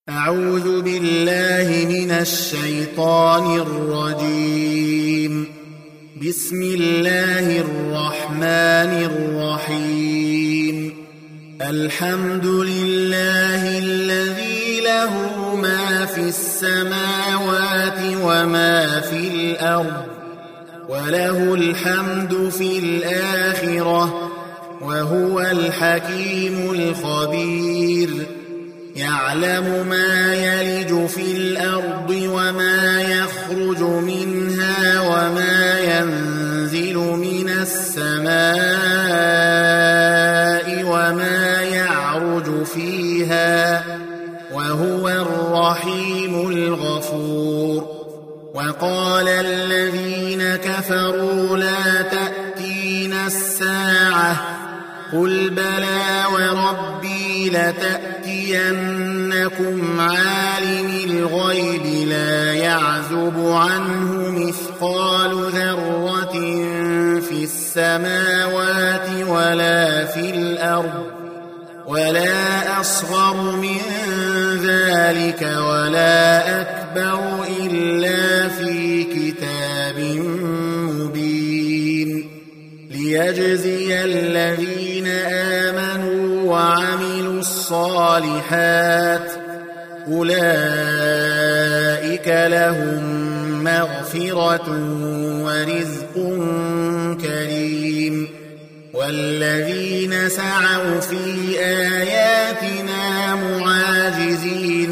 أعوذ بالله من الشيطان الرجيم. بسم الله الرحمن الرحيم. الحمد لله الذي له ما في السماوات وما في الأرض، وله الحمد في الآخرة، وهو الحكيم الخبير. يعلم ما يلج في الأرض وما يخرج منها وما ينزل من السماء وما يعرج فيها، وهو الرحيم الغفور. وقال الذين كفروا لا تأتينا الساعة، قل بلى وربي لتأتينكم عالم الغيب لا يعزب عنه مثقال ذرة في السماوات ولا في الأرض، ولا أصغر من ذلك ولا أكبر إلا في كتاب مبين، ليجزي الذين آمنوا وعملوا الصالحات، أولئك لهم مغفرة ورزق كريم. والذين سعوا في آياتنا معاجزين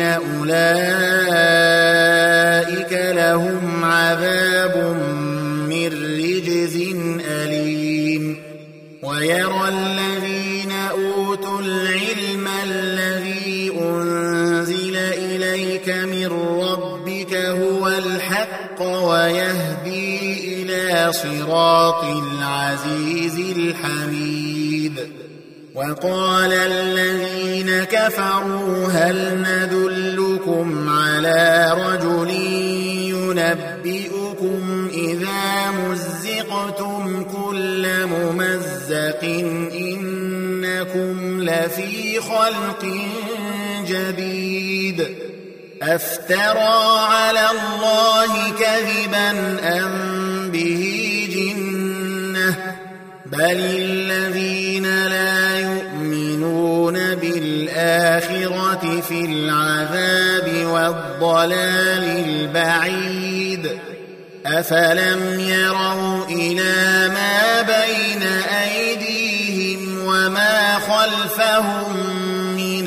أولئك لهم عذاب من رجز أليم. ويرى الذين أوتوا العلم الذي أنزل إليك من ربك هو الحق ويهدي إلى صراط العزيز الحميد. وقال الذين كفروا هل ندلكم على رجل ينبئكم إذا مزقتم كل ممزق إنكم لفي خلق جديد، أفترى على الله كذبا أم به جنة، بل الذين لا يؤمنون بالآخرة في العذاب والضلال البعيد. أفلم يروا إلى ما بين أيديهم وما خلفهم من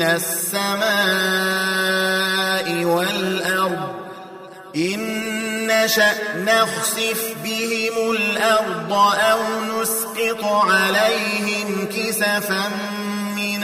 السماء والأرض، إن نشأ نخسف بهم الأرض أو نسقط عليهم كسفا من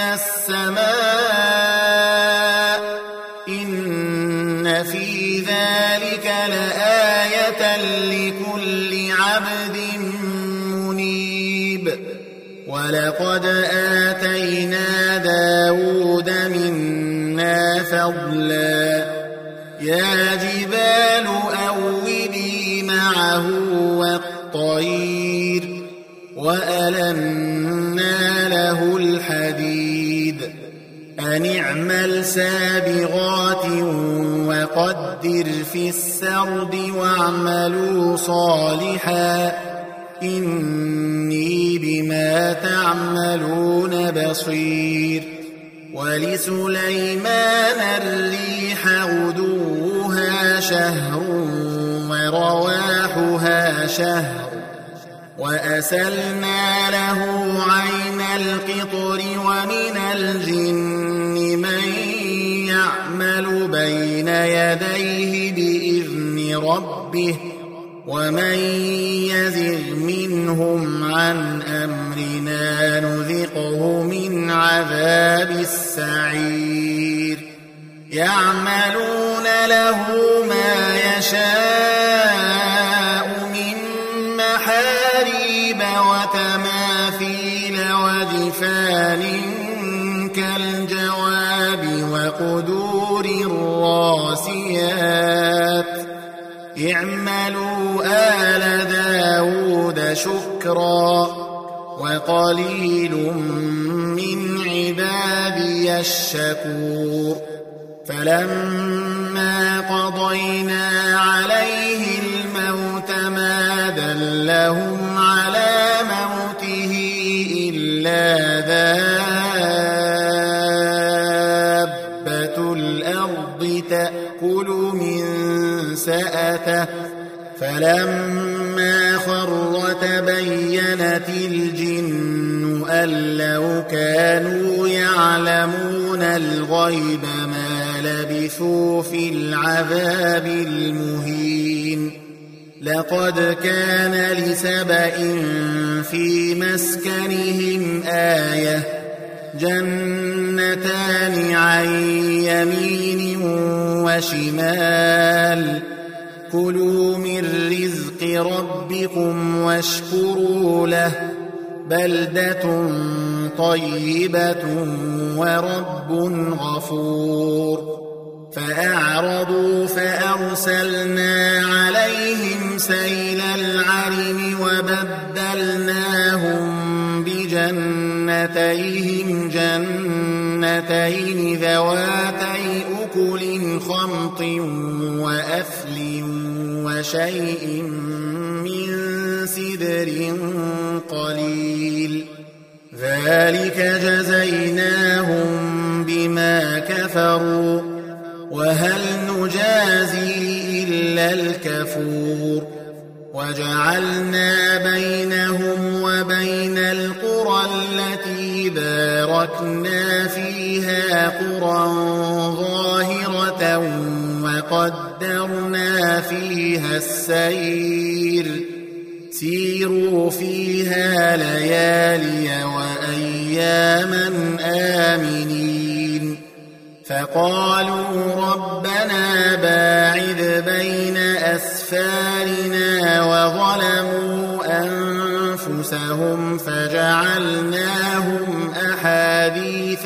السماء، إن في ذلك لآية لكل عبد منيب. ولقد آتينا داود منا فضلا، يا جبال أوبي معه والطير، وألنا له الحديد، أن اعمل سابغات وقدر في السرد واعملوا صالحا إني بما تعملون بصير. ولسليمان الريح غدوها شهر ورواحها شهر، وأسلنا له عين القطر، ومن الجن من يعمل بين يديه بإذن ربه، ومن يزغ منهم عن أمرنا نذقه من عذاب السعير. يعملون له ما يشاء من محاريب وتماثيل وجفان كالجواب وقدور الراسيات، اعملوا آل داود شكرا وقليل من عبادي الشكور فلما قضينا عليه الموت ما دلهم على موته إلا دابة الأرض تأكل من سأته فلما خر تبينت الجن أن لو كانوا يعلمون الغيب ما لبثوا في العذاب المهين لقد كان لسبإ في مسكنهم آية جنتان عن يمين وشمال كلوا من رزق ربكم واشكروا له بلدة طيبة ورب غفور فأعرضوا فأرسلنا عليهم سيل العرم وبدلناهم بجنتيهم جنتين ذواتي أكل خمط وأثل وشيء من سدر قليل ذلك جزيناهم بما كفروا وهل نجازي إلا الكفور وجعلنا بينهم وبين القرى التي باركنا فيها قرى ظاهرة وقدرنا فيها السير سيروا فيها ليالي وأياما آمنين فقالوا ربنا باعد بين أسفارنا وظلموا أنفسهم فجعلناهم أحاديث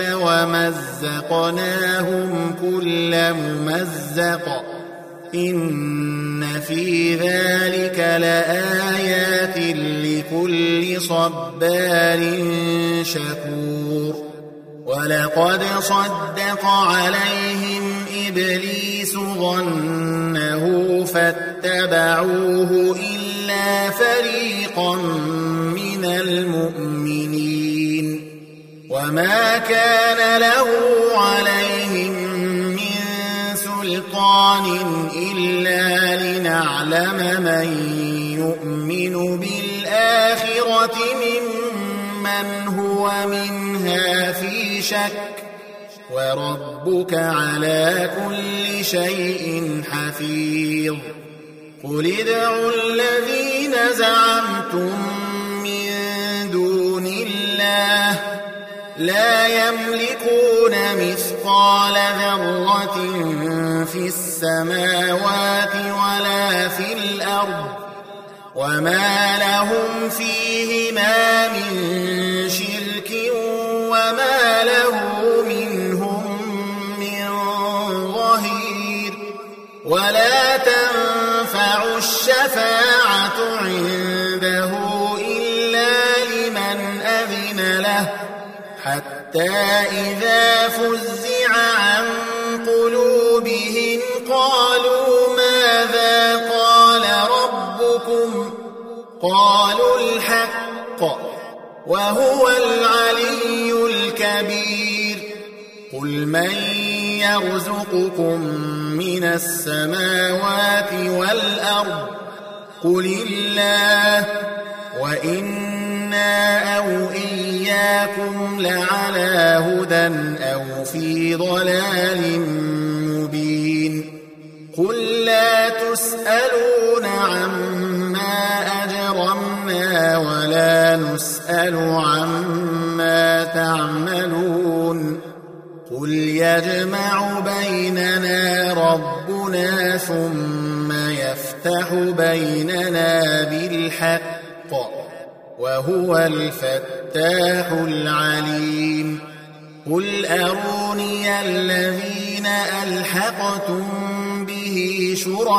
ومزقناهم كل ممزق إن في ذلك لآيات لكل صبار شكور ولقد صدق عليهم إبليس ظنه فاتبعوه إلا فريقا من المؤمنين وما كان له عليهم من سلطان إلا لنعلم من يؤمن بالآخرة ممن هو منها في شك وربك على كل شيء حفيظ قل ادعوا الذين زعمتم من دون الله لا يملكون مثقال ذرة في السماوات ولا في الأرض وما لهم فيهما من شرك وما له منهم من ظهير ولا تنفع الشفاعة عنده إلا لمن أذن له حتى إذا فزع عن قلوبهم قالوا ماذا قال ربكم قالوا الحق وهو العلي الكبير قل من يرزقكم من السماوات والأرض قل الله وإنا أو إياكم لعلى هدى أو في ضلال مبين قل لا تسألون عما أجرمنا ولا نسأل عما تعملون قل يجمع بيننا ربنا ثم يفتح بيننا بالحق وهو الفتاح العليم قل أروني الذين ألحقتم به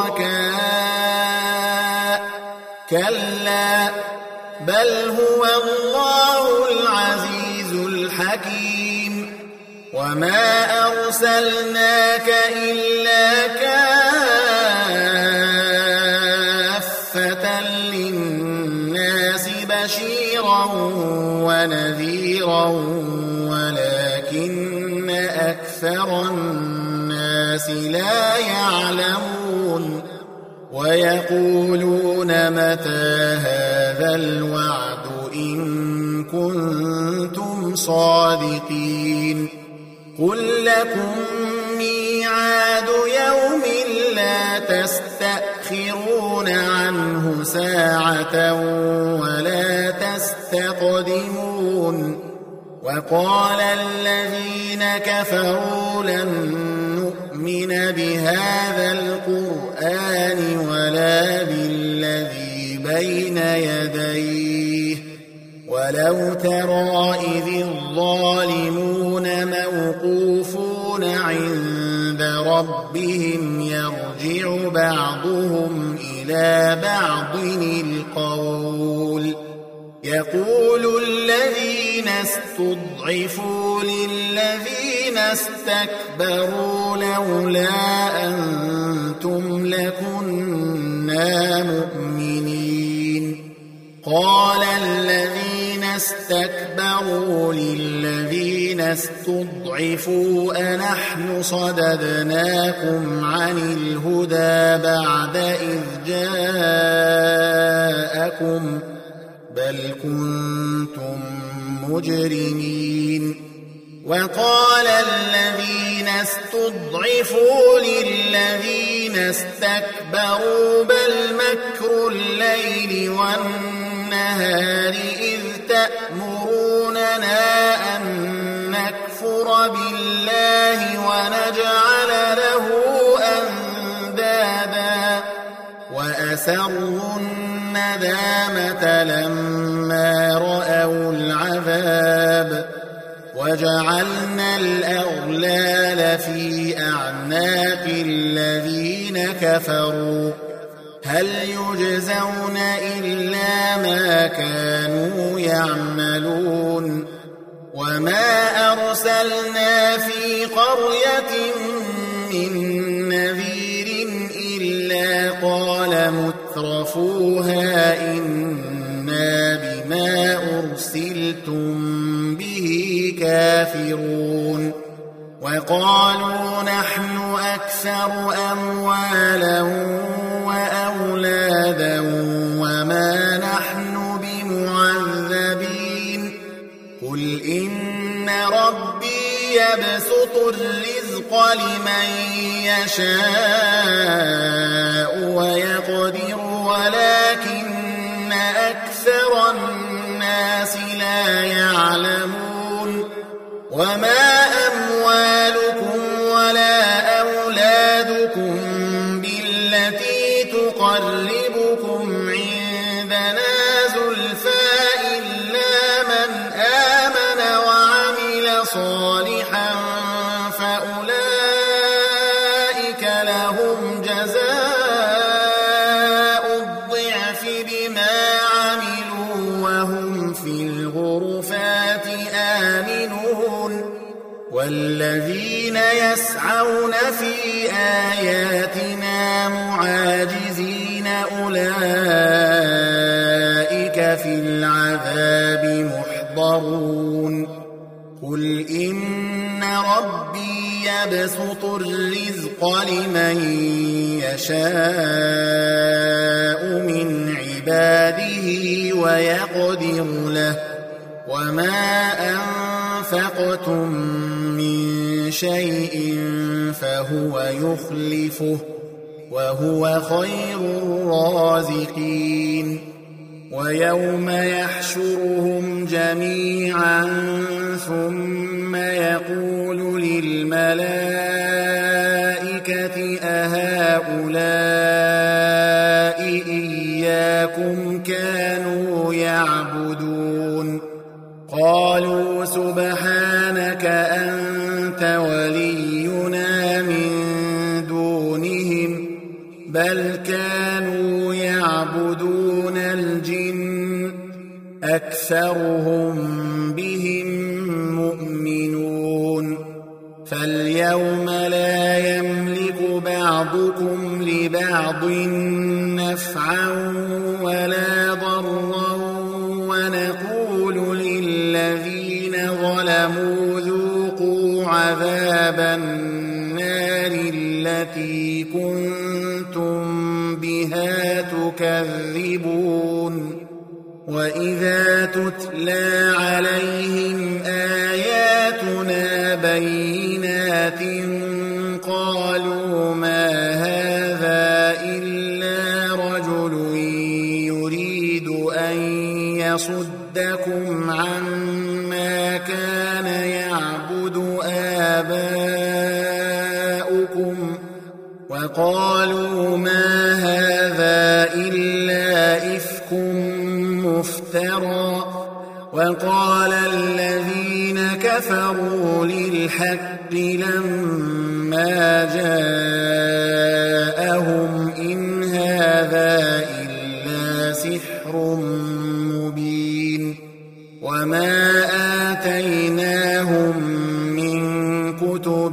شركاء كلا بل هو الله العزيز الحكيم وما أرسلناك إلا كافة للناس بشيرا ونذيرا ولكن أكثر الناس لا يعلمون ويقولون متى هذا الوعد إن كنتم صادقين قل لكم ميعاد يوم لا تستأخرون عنه ساعة ولا تستقدمون وقال الذين كفروا لن نؤمن بهذا القرآن ولا بالذي بين يديه ولو ترى إذ الظالمون موقوفون عند ربهم يرجع بعضهم إلى بعض القول يقول الذين استضعفوا للذين استكبروا لولا أنتم لكنا مؤمنين قال الذين استكبروا للذين استضعفوا أنحن صددناكم عن الهدى بعد إذ جاءكم بل كنتم مجرمين وقال الذين استضعفوا للذين استكبروا بل مكر الليل والنهار إذ تأمروننا أن نكفر بالله ونجعل له أندادا وأسروا الندامة لما رأوا العذاب وجعلنا الأغلال في أعناق الذين كفروا هل يجزون إلا ما كانوا يعملون وما أرسلنا في قرية من نذير إلا قال مترفوها إنا بما أرسلتم به كافرون وقالوا نحن أكثر أموالا وأولادا وما نحن بمعذبين قل إن ربي يبسط الرزق لمن يشاء ويقدر ولكن أكثر الناس لا يعلمون وما أموالكم ولا أولادكم بالتي تقربكم عندنا زلفى إلا من آمن وعمل صالحا فأولئك لهم جزاء الضعف بما عملوا وهم في الغرفات آمنون والذين يسعون في آياتنا معاجزين أولئك في العذاب محضرون قل إن ربي يبسط الرزق لمن يشاء من عباده ويقدر له وما أنفقتم من شيء فهو يخلفه وهو خير الرازقين ويوم يحشرهم جميعا ثم يقول للملائكة أهؤلاء إياكم كانوا يعبدون قالوا سبحانك أنت ولينا من دونهم بل كانوا يعبدون الجن أكثرهم بهم مؤمنون فاليوم لا يملك بعضكم لبعض نفعا ولا ضرا ونقول للذين ظلموا ذوقوا عذاب النار التي كنتم بها تكذبون وإذا تتلى عليهم آياتنا بينات قالوا ما هذا إلا رجل يريد أن يصدكم عما كان يعبد آباؤكم وقالوا ما هذا إلا إفك مفترى وقال الذين كفروا للحق لما جاءهم إن هذا إلا سحر مبين وما آتيناهم من كتب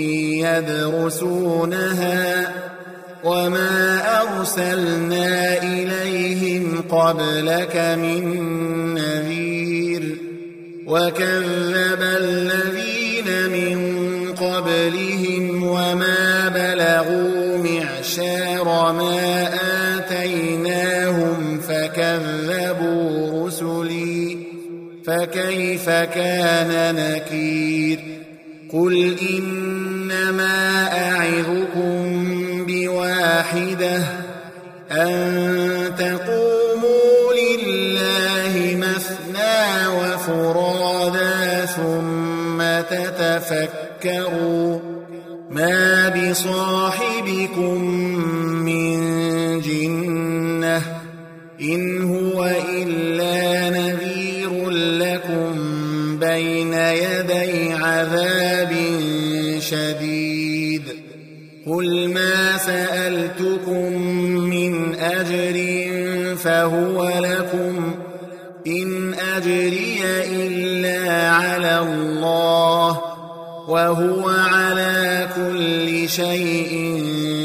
يدرسونها وما أرسلنا إليهم قبلك من نذير وكذب الذين من قبلهم وما بلغوا معشار ما آتيناهم فكذبوا رسلي فكيف كان نكير قل إنما أعظكم بواحدة أن تقوموا لله مثنى وفرادا ثم تتفكروا ما بصاحبكم من جنة إن هو إلا نذير لكم بين يدي عذاب شديد قل ما سألتكم من أجر فهو لكم إن أجري إلا على الله وهو على كل شيء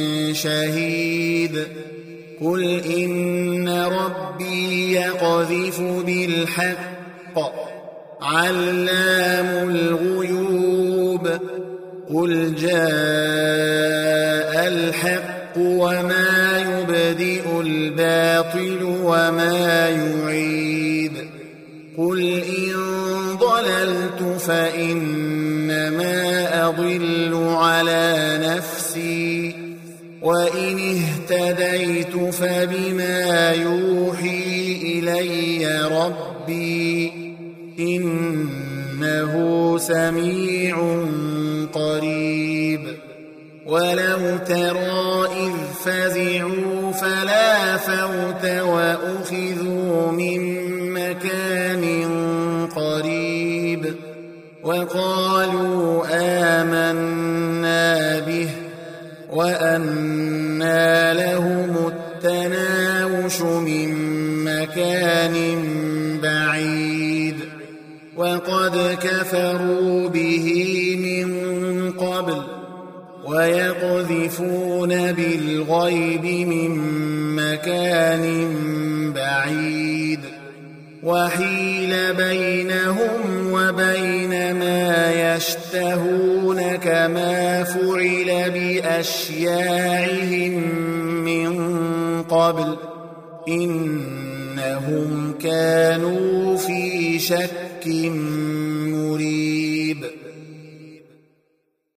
شهيد قل إن ربي يقذف بالحق علام الغيوب قل جاء الحق وما يبدئ الباطل وما يعيد قل إن ضللت فإنما أضل على نفسي وإن اهتديت فبما يوحي إلي ربي إنه سميع قريب ولو ترى إذ فزعوا فلا فوت وأخذوا من مكان قريب وقالوا آمنا به وأنى لهم التناوش من مكان بعيد وقد كفروا به من قبل ويقذفون بالغيب من مكان بعيد وحيل بينهم وبين ما يشتهون كما فعل بأشياعهم من قبل إنهم كانوا في شك مريب